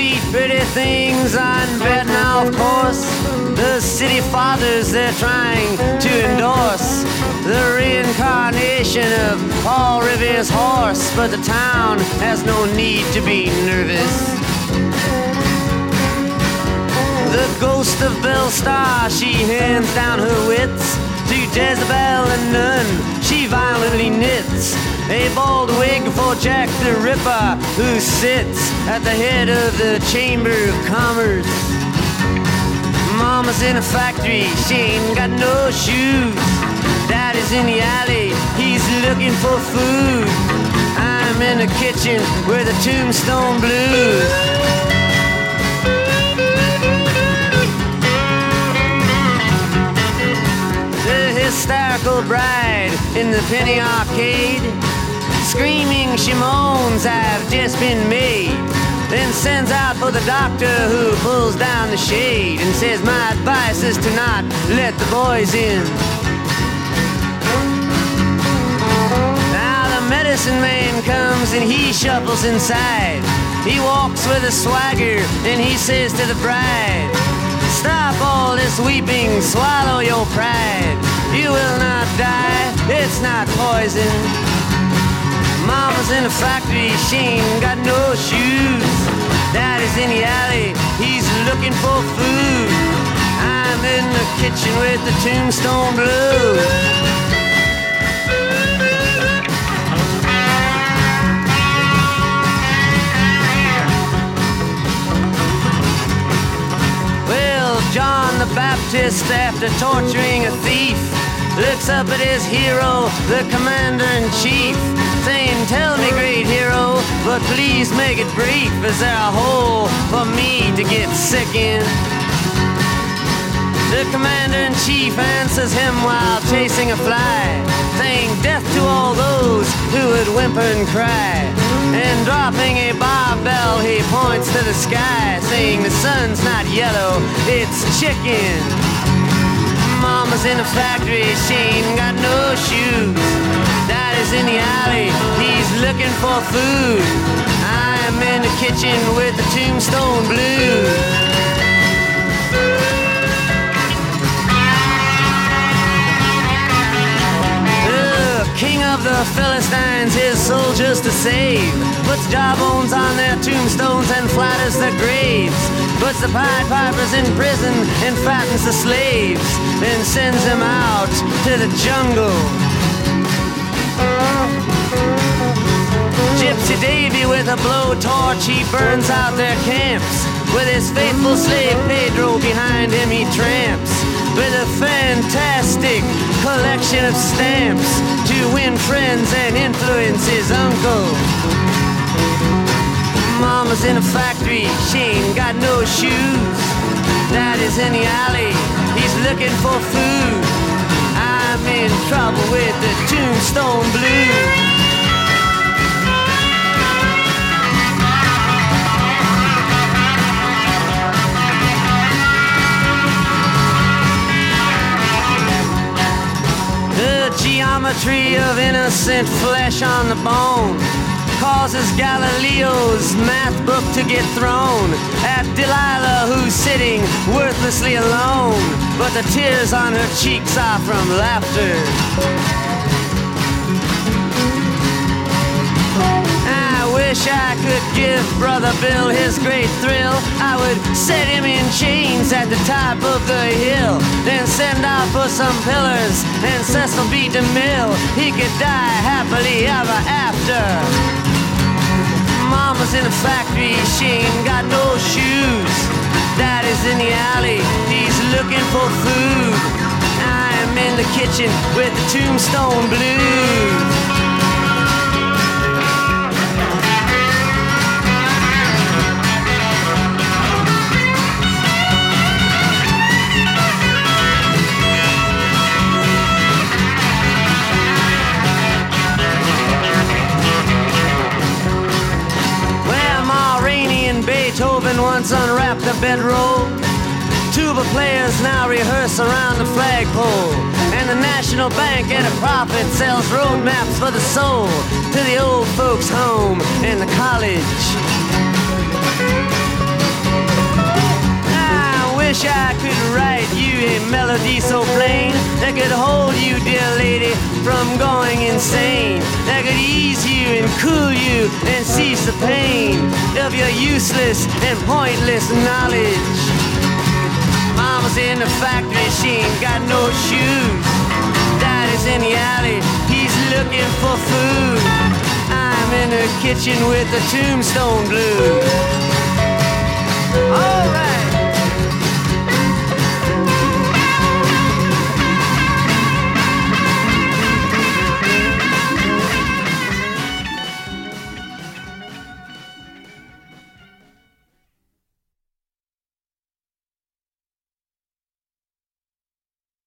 sweet, pretty things on bed now, of course. The city fathers, they're trying to endorse the reincarnation of Paul Revere's horse, but the town has no need to be nervous. The ghost of Belle Starr, she hands down her wits to Jezebel and none she violently knits. A bald wig for Jack the Ripper, who sits at the head of the Chamber of Commerce. Mama's in a factory, she ain't got no shoes. Daddy's in the alley, he's looking for food. I'm in the kitchen with the Tombstone Blues. Hysterical bride in the penny arcade, screaming she moans, I've just been made. Then sends out for the doctor, who pulls down the shade and says, my advice is to not let the boys in. Now the medicine man comes and he shuffles inside. He walks with a swagger and he says to the bride, stop all this weeping, swallow your pride. You will not die, it's not poison. Mama's in a factory, she ain't got no shoes. Daddy's in the alley, he's looking for food. I'm in the kitchen with the Tombstone Blues. Well, John the Baptist, after torturing a thief, looks up at his hero, the commander-in-chief, saying, tell me, great hero, but please make it brief. Is there a hole for me to get sick in? The commander-in-chief answers him while chasing a fly, saying, death to all those who would whimper and cry. And dropping a barbell, he points to the sky, saying, the sun's not yellow, it's chicken. Mama's in a factory, she ain't got no shoes. Daddy's in the alley, he's looking for food. I'm in the kitchen with the Tombstone Blues. King of the Philistines, his soldiers to save, puts jawbones on their tombstones and flatters their graves, puts the Pied Pipers in prison and fattens the slaves, then sends them out to the jungle. Gypsy Davy with a blowtorch, he burns out their camps. With his faithful slave Pedro behind him he tramps, with a fantastic collection of stamps to win friends and influence his uncle. Mama's in a factory, she ain't got no shoes. Daddy's in the alley, he's looking for food. I'm in trouble with the Tombstone Blues. Geometry of innocent flesh on the bone causes Galileo's math book to get thrown at Delilah, who's sitting worthlessly alone, but the tears on her cheeks are from laughter. I wish I could give Brother Bill his great thrill. I would set him in chains at the top of the hill, then send out for some pillars and Cecil B. DeMille. He could die happily ever after. Mama's in a factory, she ain't got no shoes. Daddy's in the alley, he's looking for food. I'm in the kitchen with the Tombstone Blues. Beethoven once unwrapped the bedroll. Tuba players now rehearse around the flagpole, and the National Bank at a profit sells road maps for the soul to the old folks' home and the college. wish I could write you a melody so plain that could hold you, dear lady, from going insane, that could ease you and cool you and cease the pain of your useless and pointless knowledge. Mama's in the factory, she ain't got no shoes. Daddy's in the alley, he's looking for food. I'm in the kitchen with the Tombstone Blues. All right.